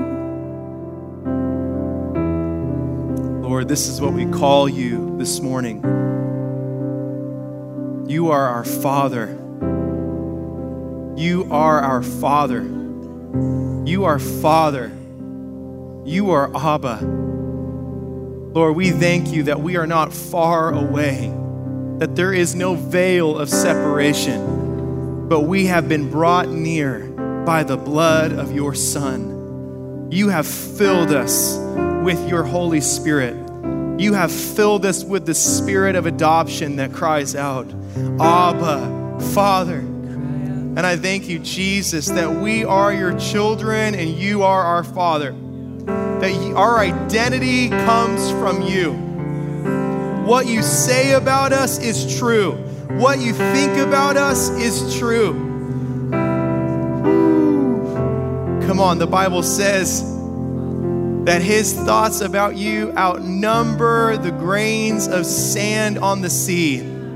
Lord, this is what we call you this morning. You are our Father. You are our Father. You are Father. You are Abba. Lord, we thank you that we are not far away, that there is no veil of separation, but we have been brought near by the blood of your Son. You have filled us with your Holy Spirit. You have filled us with the spirit of adoption that cries out, Abba, Father. And I thank you, Jesus, that we are your children and you are our Father. That our identity comes from you. What you say about us is true. What you think about us is true. Come on, the Bible says that his thoughts about you outnumber the grains of sand on the sea.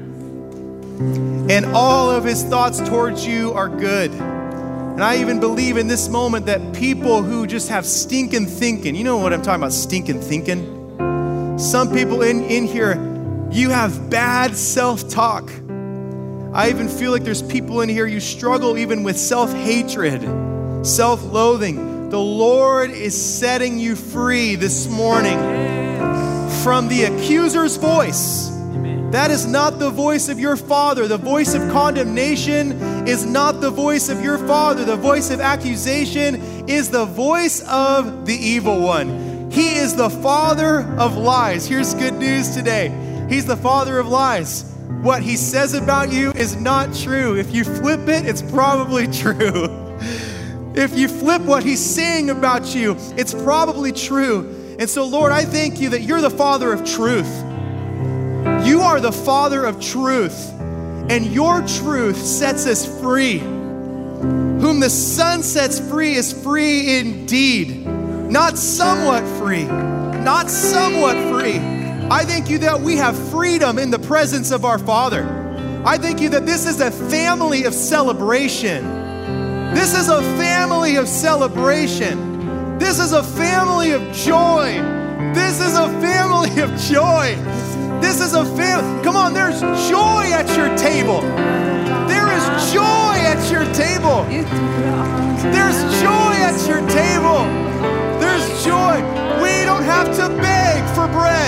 And all of his thoughts towards you are good. And I even believe in this moment that people who just have stinking thinking, you know what I'm talking about, stinking thinking? Some people in here, you have bad self-talk. I even feel like there's people in here, you struggle even with self-hatred, self-loathing. The Lord is setting you free this morning from the accuser's voice. That is not the voice of your Father. The voice of condemnation is not the voice of your Father. The voice of accusation is the voice of the evil one. He is the father of lies. Here's good news today. He's the father of lies. What he says about you is not true. If you flip it, it's probably true. If you flip what he's saying about you, it's probably true. And so, Lord, I thank you that you're the Father of truth. You are the Father of truth, and your truth sets us free. Whom the Son sets free is free indeed. Not somewhat free. Not somewhat free. I thank you that we have freedom in the presence of our Father. I thank you that this is a family of celebration. This is a family of celebration. This is a family of joy. This is a family of joy. This is a family. Come on, there's joy at your table. There is joy at your table. There's joy at your table. There's joy. We don't have to beg for bread.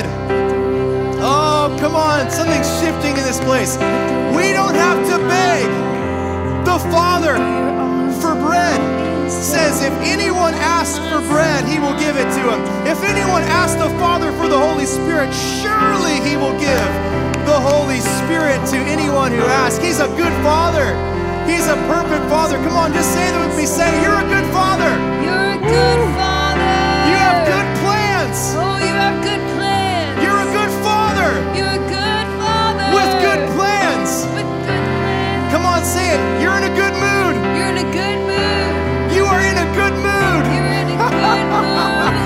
Oh, come on. Something's shifting in this place. We don't have to beg. The Father for bread says if anyone asks for bread, he will give it to him. If anyone asks the Father for the Holy Spirit, surely he will give the Holy Spirit to anyone who asks. He's a good Father. He's a perfect Father. Come on, just say that with me. Say, you're a good Father. You're a good Father. You have good plans. Oh, you have good plans. You're a good Father. You're a good Father. With good plans. With good plans. Come on, say it. You're in a good mood. You're in a good mood. You are in a good mood. You're in a good mood.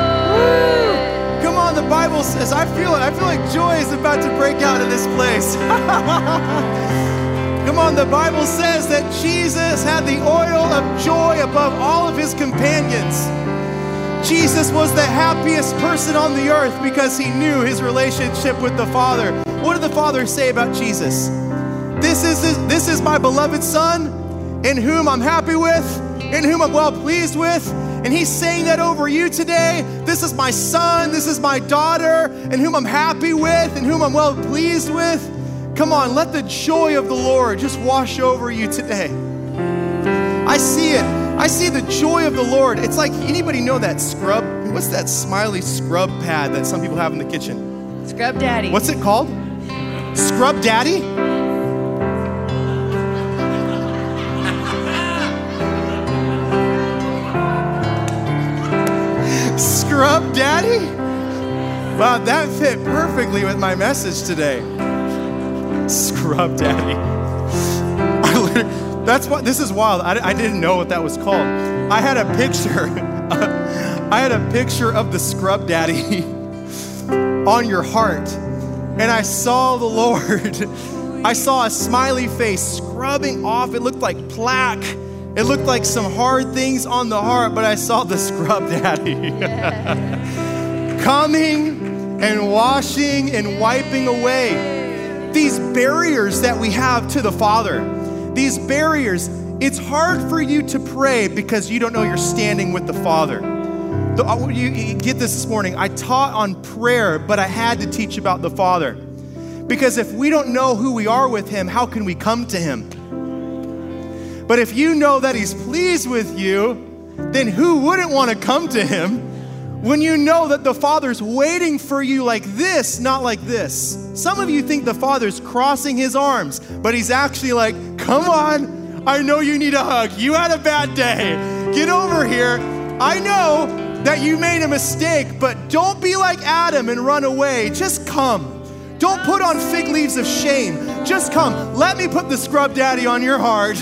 Come on, the Bible says, I feel it. I feel like joy is about to break out in this place. Come on, the Bible says that Jesus had the oil of joy above all of his companions. Jesus was the happiest person on the earth because he knew his relationship with the Father. What did the Father say about Jesus? This is my beloved Son, in whom I'm happy with, in whom I'm well pleased with. And he's saying that over you today. This is my son, this is my daughter, in whom I'm happy with, in whom I'm well pleased with. Come on, let the joy of the Lord just wash over you today. I see it. I see the joy of the Lord. It's like, anybody know that scrub? What's that smiley scrub pad that some people have in the kitchen? Scrub Daddy. What's it called? Scrub Daddy? Scrub Daddy? Wow, that fit perfectly with my message today. Scrub Daddy. This is wild. I didn't know what that was called. I had a picture. I had a picture of the Scrub Daddy on your heart. And I saw the Lord. I saw a smiley face scrubbing off. It looked like plaque. It looked like some hard things on the heart, but I saw the Scrub Daddy coming and washing and wiping away these barriers that we have to the Father. These barriers, it's hard for you to pray because you don't know you're standing with the Father. You get this morning. I taught on prayer, but I had to teach about the Father. Because if we don't know who we are with Him, how can we come to Him? But if you know that He's pleased with you, then who wouldn't want to come to Him when you know that the Father's waiting for you like this, not like this? Some of you think the Father's crossing His arms, but He's actually like, come on, I know you need a hug. You had a bad day. Get over here. I know that you made a mistake, but don't be like Adam and run away. Just come. Don't put on fig leaves of shame. Just come. Let me put the Scrub Daddy on your heart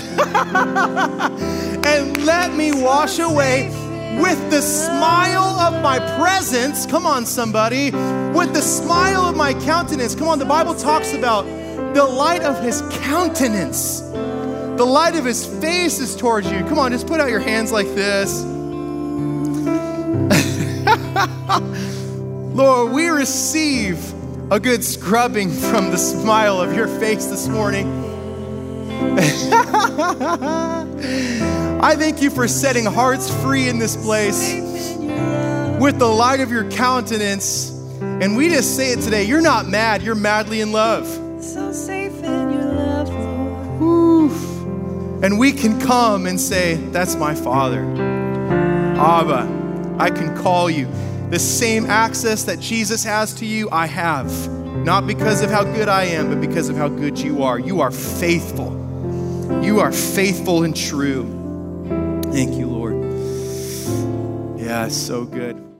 and let me wash away with the smile of my presence. Come on, somebody. With the smile of my countenance. Come on, the Bible talks about the light of His countenance. The light of His face is towards you. Come on, just put out your hands like this. Lord, we receive a good scrubbing from the smile of your face this morning. I thank you for setting hearts free in this place with the light of your countenance. And we just say it today, you're not mad, you're madly in love. So safe in your love, Lord. Oof. And we can come and say, that's my Father. Abba, I can call you. The same access that Jesus has to you, I have. Not because of how good I am, but because of how good you are. You are faithful. You are faithful and true. Thank you, Lord. Yeah, so good.